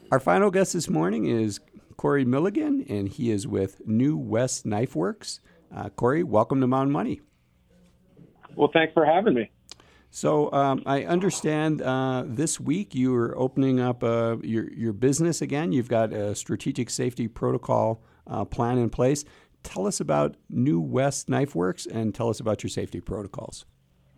Our final guest this morning is Corey Milligan, and he is with New West Knife Works. Corey, welcome to Mountain Money. Well, thanks for having me. So I understand this week you are opening up your business again. You've got a strategic safety protocol plan in place. Tell us about New West Knife Works and tell us about your safety protocols.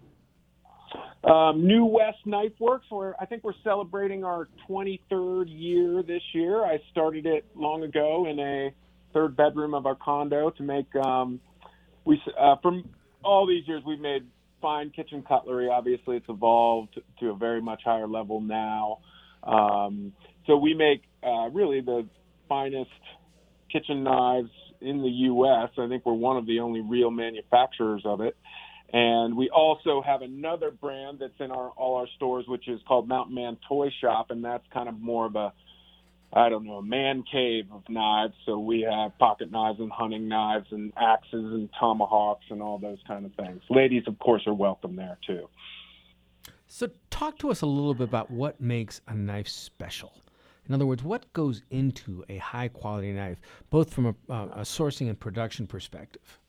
New West Knife Works, I think we're celebrating our 23rd year this year. I started it long ago in a third bedroom of our condo to make, from all these years, we've made fine kitchen cutlery. Obviously, it's evolved to a very much higher level now. So we make really the finest kitchen knives in the U.S. I think we're one of the only real manufacturers of it. And we also have another brand that's in all our stores, which is called Mountain Man Toy Shop, and that's kind of more of a man cave of knives. So we have pocket knives and hunting knives and axes and tomahawks and all those kind of things. Ladies, of course, are welcome there, too. So talk to us a little bit about what makes a knife special. In other words, what goes into a high-quality knife, both from a sourcing and production perspective?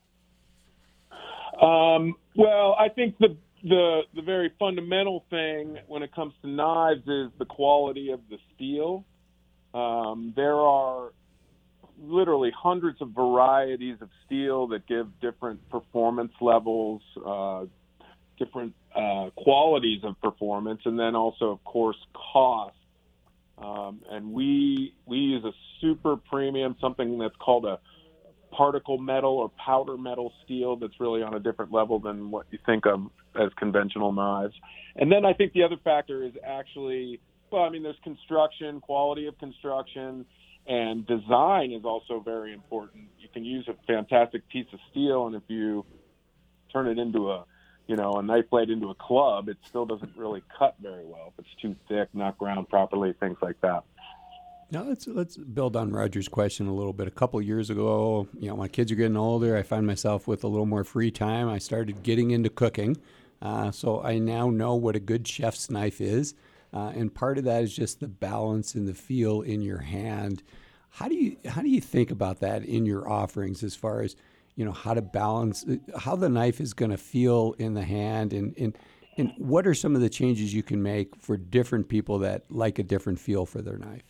Well, I think the very fundamental thing when it comes to knives is the quality of the steel. There are literally hundreds of varieties of steel that give different performance levels, different qualities of performance, and then also, of course, cost. And we use a super premium, something that's called a particle metal or powder metal steel that's really on a different level than what you think of as conventional knives. And then I think the other factor is actually, there's construction, quality of construction, and design is also very important. You can use a fantastic piece of steel, and if you turn it into a knife blade into a club, it still doesn't really cut very well if it's too thick, not ground properly, things like that. Now let's build on Roger's question a little bit. A couple of years ago, my kids are getting older. I find myself with a little more free time. I started getting into cooking, so I now know what a good chef's knife is, and part of that is just the balance and the feel in your hand. How do you think about that in your offerings as far as how to balance how the knife is going to feel in the hand, and what are some of the changes you can make for different people that like a different feel for their knife?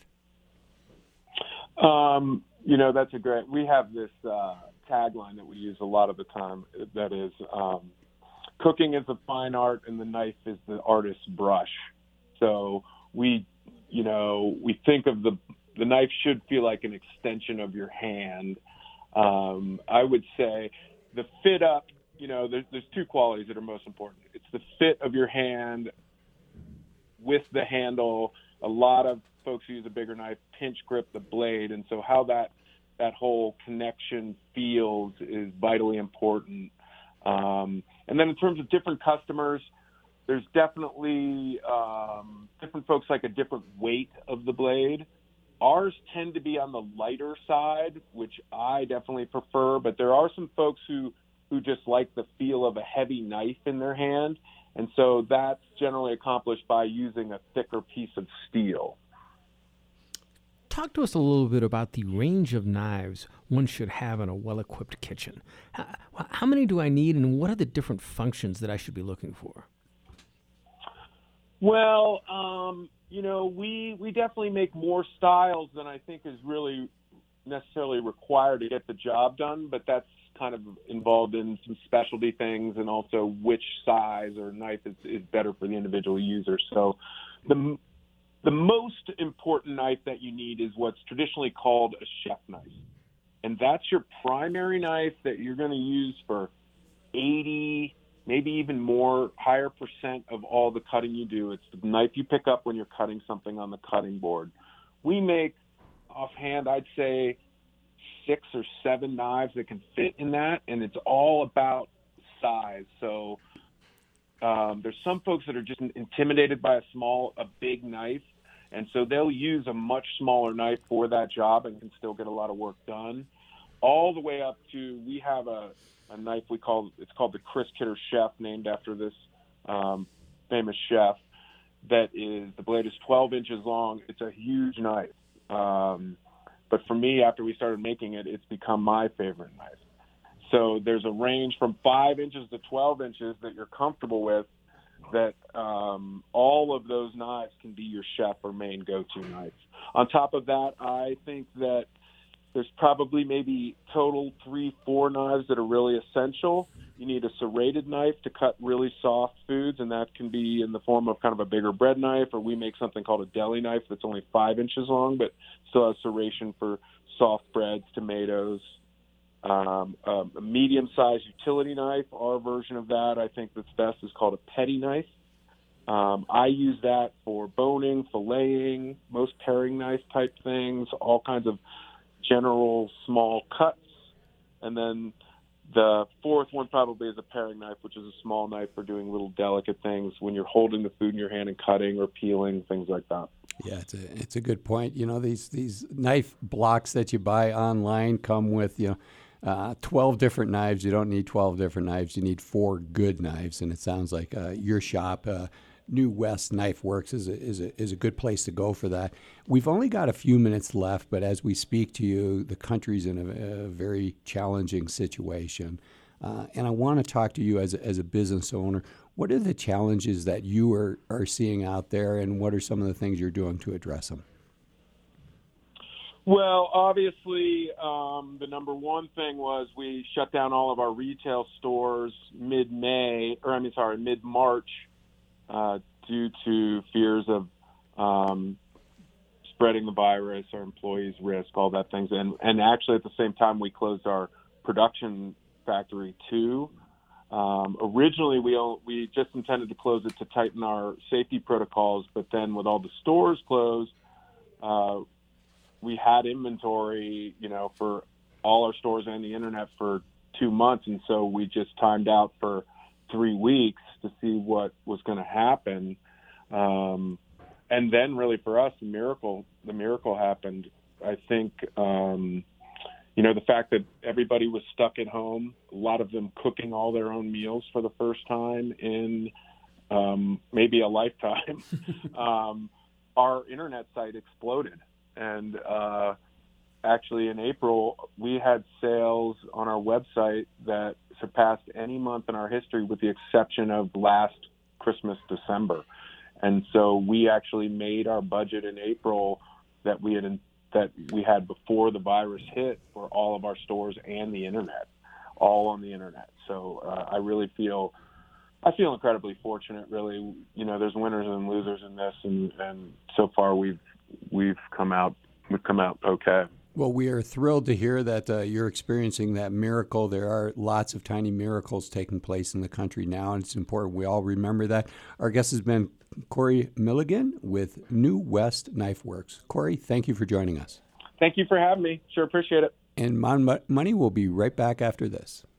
That's we have this tagline that we use a lot of the time that is, cooking is a fine art and the knife is the artist's brush. So we think of the knife should feel like an extension of your hand. I would say the fit up, there's two qualities that are most important. It's the fit of your hand with the handle. A lot of folks who use a bigger knife pinch grip the blade, and so how that whole connection feels is vitally important. And then in terms of different customers, there's definitely different folks like a different weight of the blade. Ours tend to be on the lighter side, which I definitely prefer, but there are some folks who just like the feel of a heavy knife in their hand, and so that's generally accomplished by using a thicker piece of steel. Talk to us a little bit about the range of knives one should have in a well-equipped kitchen. How many do I need, and what are the different functions that I should be looking for? Well, we definitely make more styles than I think is really necessarily required to get the job done, but that's kind of involved in some specialty things and also which size or knife is better for the individual user. So the most important knife that you need is what's traditionally called a chef knife. And that's your primary knife that you're going to use for 80, maybe even more, higher percent of all the cutting you do. It's the knife you pick up when you're cutting something on the cutting board. We make, offhand, I'd say 6 or 7 knives that can fit in that, and it's all about size. So there's some folks that are just intimidated by a big knife, and so they'll use a much smaller knife for that job and can still get a lot of work done. All the way up to, we have a knife it's called the Chris Kidder Chef, named after this famous chef. the blade is 12 inches long. It's a huge knife. But for me, after we started making it, it's become my favorite knife. So there's a range from 5 inches to 12 inches that you're comfortable with, that all of those knives can be your chef or main go-to knife. On top of that, I think that there's probably maybe total 3-4 knives that are really essential. You need a serrated knife to cut really soft foods, and that can be in the form of kind of a bigger bread knife, or we make something called a deli knife that's only 5 inches long, but still has serration for soft breads, tomatoes. A medium-sized utility knife, our version of that, I think that's best, is called a petty knife. I use that for boning, filleting, most paring knife type things, all kinds of general small cuts. And then the fourth one probably is a paring knife, which is a small knife for doing little delicate things when you're holding the food in your hand and cutting or peeling, things like that. Yeah, it's a good point. You know, these knife blocks that you buy online come with, 12 different knives. You don't need 12 different knives. You need 4 good knives. And it sounds like your shop, New West Knife Works, is a good place to go for that. We've only got a few minutes left, but as we speak to you, the country's in a very challenging situation. And I want to talk to you as a business owner. What are the challenges that you are seeing out there, and what are some of the things you're doing to address them? Well, obviously, the number one thing was we shut down all of our retail stores mid-March, due to fears of spreading the virus, our employees' risk, all that things. And actually, at the same time, we closed our production factory too. Originally, we just intended to close it to tighten our safety protocols, but then with all the stores closed, we had inventory, for all our stores and the internet for 2 months. And so we just timed out for 3 weeks to see what was going to happen. And then really for us, the miracle happened. I think, the fact that everybody was stuck at home, a lot of them cooking all their own meals for the first time in maybe a lifetime, our internet site exploded. And actually in April, we had sales on our website that surpassed any month in our history with the exception of last Christmas, December. And so we actually made our budget in April that we had before the virus hit for all of our stores and the internet, all on the internet. So I feel incredibly fortunate, really. There's winners and losers in this, and so far we've come out okay. Well, we are thrilled to hear that you're experiencing that miracle. There are lots of tiny miracles taking place in the country now, and it's important we all remember that. Our guest has been Corey Milligan with New West Knife Works. Corey, thank you for joining us. Thank you for having me. Sure appreciate it. And Mon Money will be right back after this.